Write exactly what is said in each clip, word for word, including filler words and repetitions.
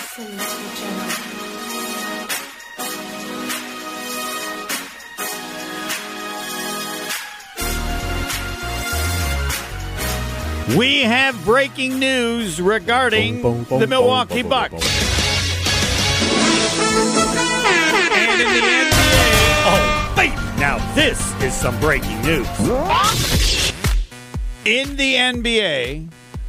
Selector Channel. We have breaking news regarding boom, boom, boom, the Milwaukee boom, boom, Bucks. boom, boom. And in the N B A, oh, baby, now this is some breaking news. In the N B A,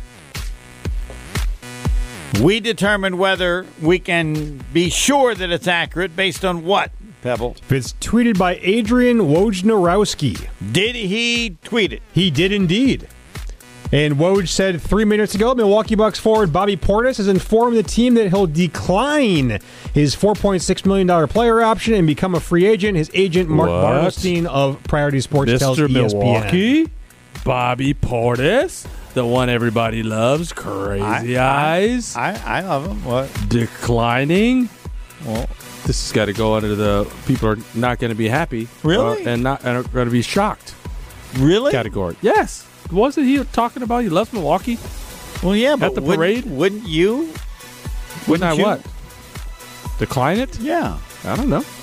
we determined whether we can be sure that it's accurate based on what, Pebble? It's tweeted by Adrian Wojnarowski. Did he tweet it? He did indeed. And Woj said three minutes ago, Milwaukee Bucks forward Bobby Portis has informed the team that he'll decline his four point six million dollars player option and become a free agent. His agent, Mark What? Bartelstein of Priority Sports, tells Mister E S P N. Milwaukee, Bobby Portis, the one everybody loves, crazy I- eyes, I, I love him. What? declining. Well, This has got to go under the people are not going to be happy, Really? uh, and not and are going to be shocked really? category. Yes, wasn't he talking about he loves Milwaukee? Well, yeah, but At the wouldn't- parade? wouldn't you? Wouldn't Wouldn't I you? what? Decline it? Yeah. I don't know.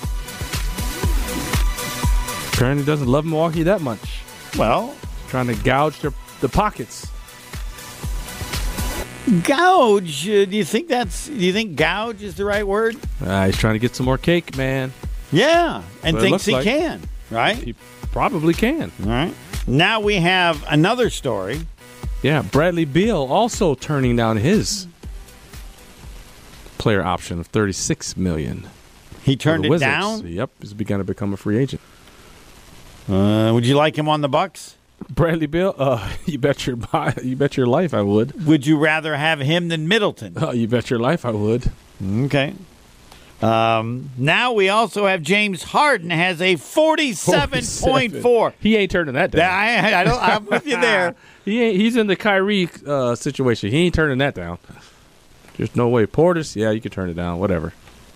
Apparently doesn't love Milwaukee that much. Well, Trying to gouge their, the pockets. gouge. Uh, do you think that's? Do you think gouge is the right word? Uh, he's trying to get some more cake, man. Yeah, and Well, it thinks looks he like- can. Right. He probably can. All right. Now we have another story. Yeah, Bradley Beal also turning down his player option of thirty-six million dollars. He turned the it Wizards. down. Yep, he's begun to become a free agent. Uh, would you like him on the Bucks? Bradley Beal, uh, you bet your bi- you bet your life I would. Would you rather have him than Middleton? Oh, you bet your life I would. Okay. Um, now we also have James Harden has a forty-seven point four. He ain't turning that down. I, I don't, I'm with you there. He ain't. He's in the Kyrie uh, situation. He ain't turning that down. There's no way. Portis, yeah, you can turn it down. Whatever.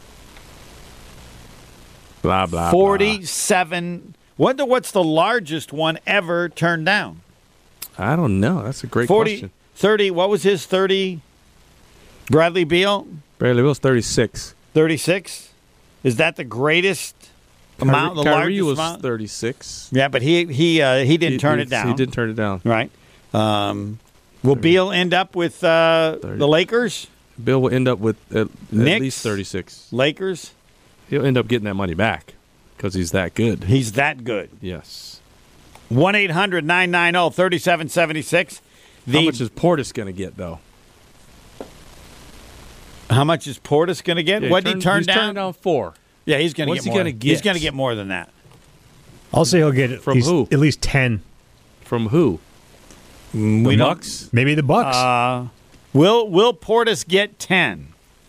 Blah blah. forty-seven. Wonder what's the largest one ever turned down? Blah. I don't know. That's a great forty, question. thirty. What was his thirty? Bradley Beal, Bradley Beal's thirty-six. thirty-six. Is that the greatest amount? The Kyrie largest was amount? thirty-six. Yeah, but he he uh, he didn't He- turn he- it down. He didn't turn it down. Right. Um, will Beal end up with uh, thirty. the Lakers? Bill will end up with at, at Knicks? least thirty-six. Lakers? He'll end up getting that money back because he's that good. He's that good. Yes. one eight hundred nine nine zero three seven seven six. How much is Portis going to get, though? How much is Portis going to get? Yeah, what did he turned- turn he's down? turning down four. Yeah, he's going to What's get he more. gonna He's get? going to get more than that. I'll say he'll get at From least, who? at least ten. From who? We The don't- Bucks? Maybe the Bucks. Uh, will Will Portis get ten?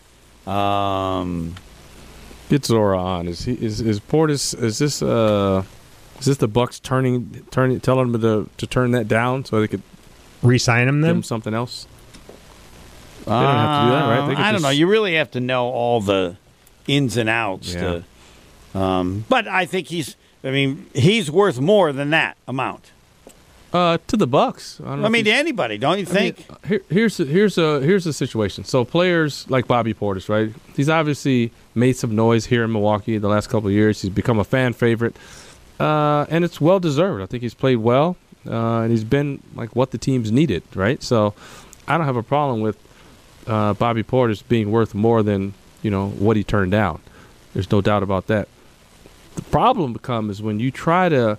Um, Get Zora on. Is he is is Portis? Is this uh is this the Bucks turning turning telling him to to turn that down so they could Re-sign him give then? him something else? They don't have to do that, right? They could I don't just- know. You really have to know all the ins and outs. Yeah. To, um, but I think he's. I mean, he's worth more than that amount. Uh, to the Bucks. I, don't know I if mean, to he's- anybody, don't you I mean, think? here, here's a, here's a here's the situation. So players like Bobby Portis, right? He's obviously made some noise here in Milwaukee the last couple of years. He's become a fan favorite, uh, and it's well deserved. I think he's played well, uh, and he's been like what the teams needed, right? So I don't have a problem with uh, Bobby Portis being worth more than you know what he turned down. There's no doubt about that. The problem becomes when you try to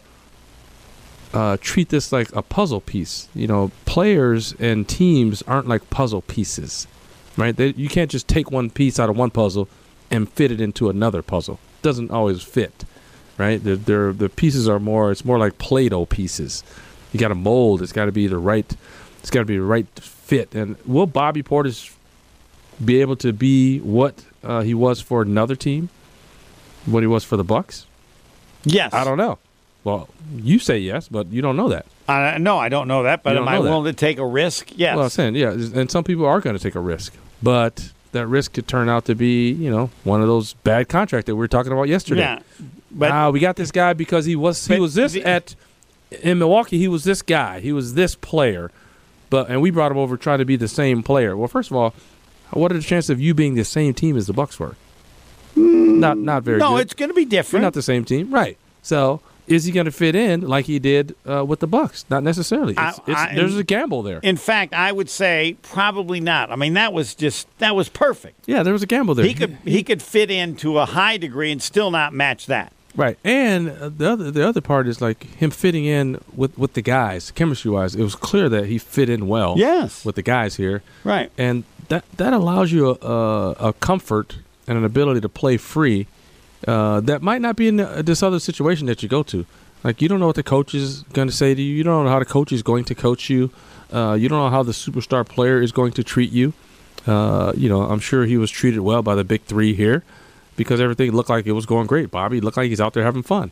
Uh, treat this like a puzzle piece. You know, players and teams aren't like puzzle pieces, right? They, you can't just take one piece out of one puzzle and fit it into another puzzle. It doesn't always fit, right? They're, they're, the pieces are more, it's more like Play-Doh pieces. You got to mold. It's got to be the right, it's got to be the right fit. And will Bobby Portis be able to be what uh, he was for another team? What he was for the Bucks? Yes. I don't know. Well, you say yes, but you don't know that. Uh, no, I don't know that, but You am don't I know that. willing to take a risk? Yes. Well, I'm saying, yeah, and some people are going to take a risk, but that risk could turn out to be, you know, one of those bad contracts that we were talking about yesterday. yeah. But Ah, we got this guy because he was he But was this the- at in Milwaukee. He was this guy. He was this player, but and we brought him over trying to be the same player. Well, first of all, What are the chances of you being the same team as the Bucks were? Mm, not not very no, good. it's going to be You're different. not the same team. Right. So is he going to fit in like he did uh, with the Bucks? Not necessarily. It's, I- it's, I- there's a gamble there. In fact, I would say probably not. I mean, that was just that was perfect. Yeah, there was a gamble there. He could he could fit in to a high degree and still not match that. Right, and uh, the other the other part is like him fitting in with, with the guys, chemistry wise. It was clear that he fit in well. Yes. With the guys here, Right. and that that allows you a, a, a comfort and an ability to play free uh, that might not be in the, this other situation that you go to. Like you don't know what the coach is going to say to you. You don't know how the coach is going to coach you. Uh, you don't know how the superstar player is going to treat you. Uh, you know, I'm sure he was treated well by the big three here, because everything looked like it was going great. Bobby looked like he's out there having fun.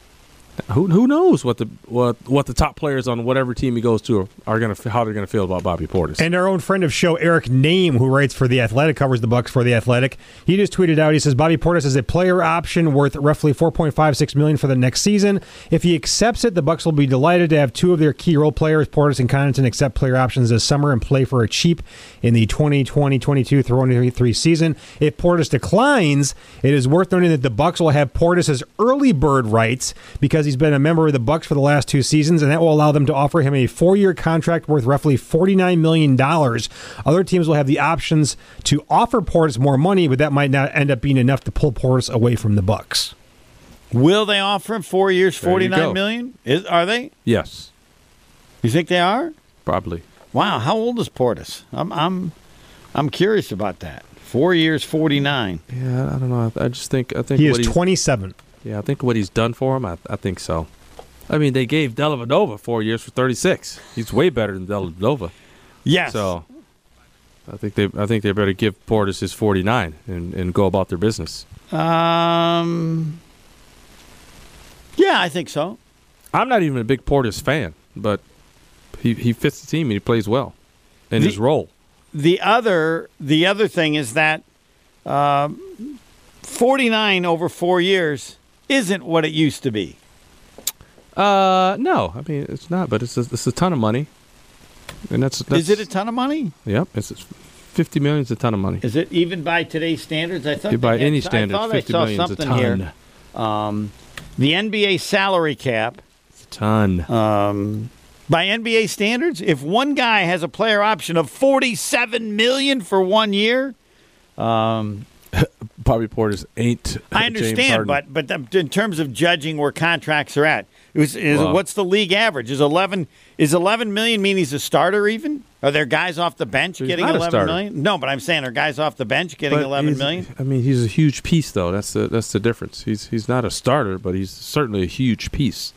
Who who knows what the what what the top players on whatever team he goes to are going to how they're going to feel about Bobby Portis. And our own friend of show, Eric Name, who writes for The Athletic, covers the Bucks for The Athletic, he just tweeted out, he says, Bobby Portis is a player option worth roughly four point five six million dollars for the next season. If he accepts it, the Bucks will be delighted to have two of their key role players, Portis and Connaughton, accept player options this summer and play for a cheap in the twenty twenty twenty-two twenty-three season. If Portis declines, it is worth noting that the Bucks will have Portis' early bird rights because he's been a member of the Bucks for the last two seasons, and that will allow them to offer him a four-year contract worth roughly forty-nine million dollars. Other teams will have the options to offer Portis more money, but that might not end up being enough to pull Portis away from the Bucks. Will they offer him four years, There you forty-nine go. million? Is are they? Yes, You think they are? probably. Wow, how old is Portis? I'm I'm I'm curious about that. Four years, forty-nine. Yeah, I don't know. I, I just think I think He what is he's, twenty-seven. yeah, I think what he's done for him. I, I think so. I mean, they gave Dellavedova four years for thirty-six. He's way better than Dellavedova. Yes. So I think they I think they better give Portis his forty-nine and, and go about their business. Um. Yeah, I think so. I'm not even a big Portis fan, but he, he fits the team and he plays well in The- his role. The other the other thing is that um, forty-nine over four years isn't what it used to be. Uh, no, I mean it's not, but it's a, it's a ton of money, and that's, that's Is it a ton of money? Yep, it's, it's fifty million is a ton of money. Is it even by today's standards? I thought By they had- any I standards, thought I fifty saw million is a something ton. here. Um, the N B A salary cap. It's a ton. Um, by N B A standards, if one guy has a player option of forty-seven million dollars for one year, um, Bobby Portis ain't. I James understand, Harden. but but the, in terms of judging where contracts are at, is, is Well- what's the league average? Is eleven is eleven million mean he's a starter? Even are there guys off the bench He's getting not a eleven starter. million? No, but I'm saying are guys off the bench getting But eleven he's- million? I mean, he's a huge piece, though. That's the that's the difference. He's he's not a starter, but he's certainly a huge piece.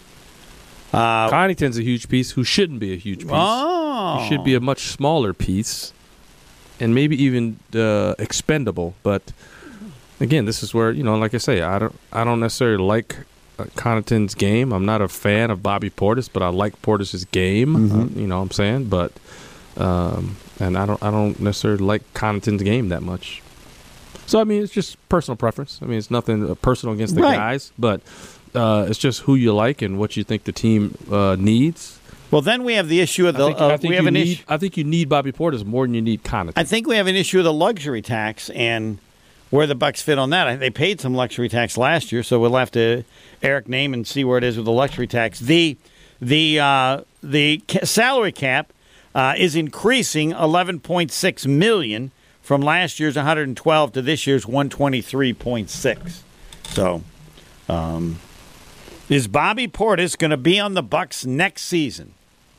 Uh, Connaughton's a huge piece who shouldn't be a huge piece. oh, He should be a much smaller piece, and maybe even uh, expendable. But again, this is where, you know, like I say, I don't I don't necessarily like uh, Connaughton's game. I'm not a fan of Bobby Portis, but I like Portis's game. Mm-hmm. Uh, you know what I'm saying? But um, and I don't I don't necessarily like Connaughton's game that much. So I mean, it's just personal preference. I mean, it's nothing uh, personal against the Right. guys, but uh, it's just who you like and what you think the team uh, needs. Well, then we have the issue of I the. think, uh, I think we have you an need, issue. I think you need Bobby Portis more than you need Connaughton. I think we have an issue of the luxury tax and where the Bucks fit on that. I- They paid some luxury tax last year, so we'll have to Eric name and see where it is with the luxury tax. The the uh, the ca- salary cap uh, is increasing eleven point six million from last year's one hundred twelve to this year's one twenty-three point six. So, um, is Bobby Portis going to be on the Bucks next season?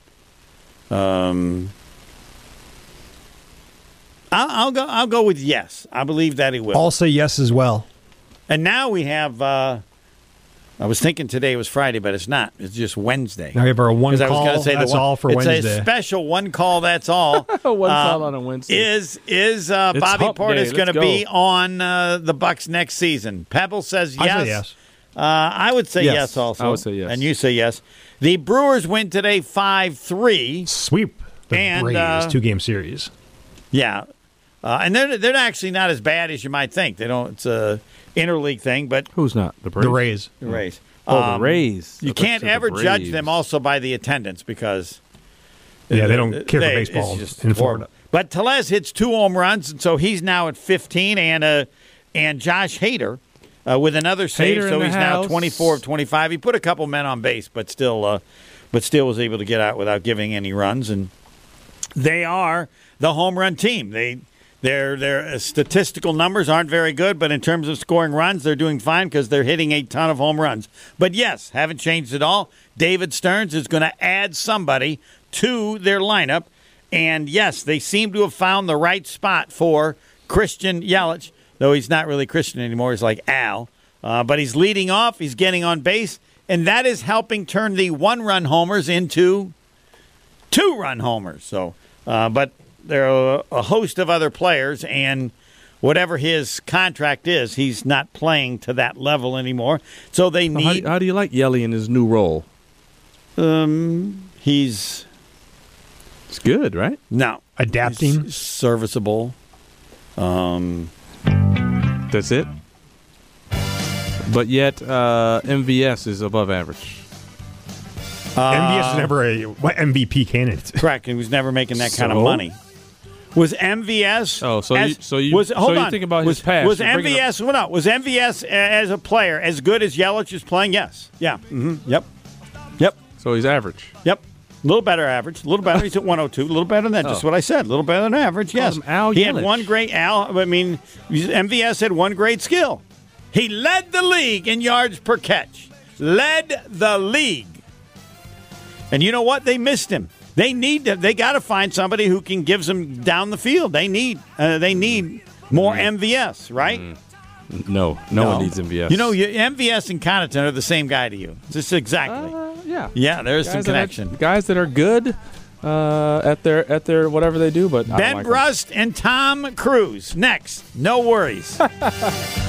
Um. I'll, I'll go. I'll go with yes. I believe that he will. I'll say yes as well. And now we have. Uh, I was thinking today was Friday, but it's not. It's just Wednesday. Now we have our one 'Cause I was call. gonna say the That's one- all for it's Wednesday. a special one call. That's all. One Uh, call on a Wednesday. Is is uh, It's Bobby hump day. Portis Let's going to go. be on uh, the Bucks next season? Pebble says yes. I say yes. Uh, I would say Yes. yes. Also, I would say yes. and you say yes. The Brewers win today, five three. Sweep the And, Braves uh, two game series. Yeah, uh, and they're they're actually not as bad as you might think. They don't. It's a interleague thing, but Who's not? The Braves? The Rays. the Rays. Oh, Um, the Rays. You I thought can't said the ever judge Braves. them also by the attendance because Yeah, they don't care for they- baseball it's just in horrible. Florida. But Tellez hits two home runs, and so he's now at fifteen, and uh, and Josh Hader uh, with another save, Hader so in the he's now house. twenty-four of twenty-five. He put a couple men on base, but still, uh, but still was able to get out without giving any runs. And they are the home run team. They their their statistical numbers aren't very good, but in terms of scoring runs, they're doing fine because they're hitting a ton of home runs. But yes, haven't changed at all. David Stearns is going to add somebody to their lineup. And, yes, they seem to have found the right spot for Christian Yelich, though he's not really Christian anymore. He's like Al. Uh, but he's leading off. He's getting on base. And that is helping turn the one-run homers into two-run homers. So, uh, but there are a host of other players, and whatever his contract is, he's not playing to that level anymore. So they So how, need how do you like Yelly in his new role? um, – he's It's good, right? – no. Adapting. He's serviceable. Um, That's it. But yet, uh, M V S is above average. M V S is never a what, M V P candidate. correct. He was never making that kind of So? money. Was M V S? Oh, so as, you- so you- was, so hold you on. think about was, his past. Was You're bringing M V S? Well, no. Was M V S as a player as good as Yelich is playing? Yes. Yeah. Mm-hmm. Yep. Yep. So he's average. Yep. A little better average. A little better. He's at one oh two. A little better than that. Just Oh. what I said. A little better than average. Yes. him Al he had Yelich. one great Al. I mean, M V S had one great skill. He led the league in yards per catch. Led the league. And you know what? They missed him. They need to. They got to find somebody who can give them down the field. They need. Uh, they need more M V S, right? No, no, one needs M V S. You know, you, M V S and Connaughton are the same guy to you. Just exactly. Uh, yeah, yeah, there's Guys some that are- connection. guys that are good uh, at their at their whatever they do, but I don't Ben like 'em. Rust and Tom Cruise next. No worries.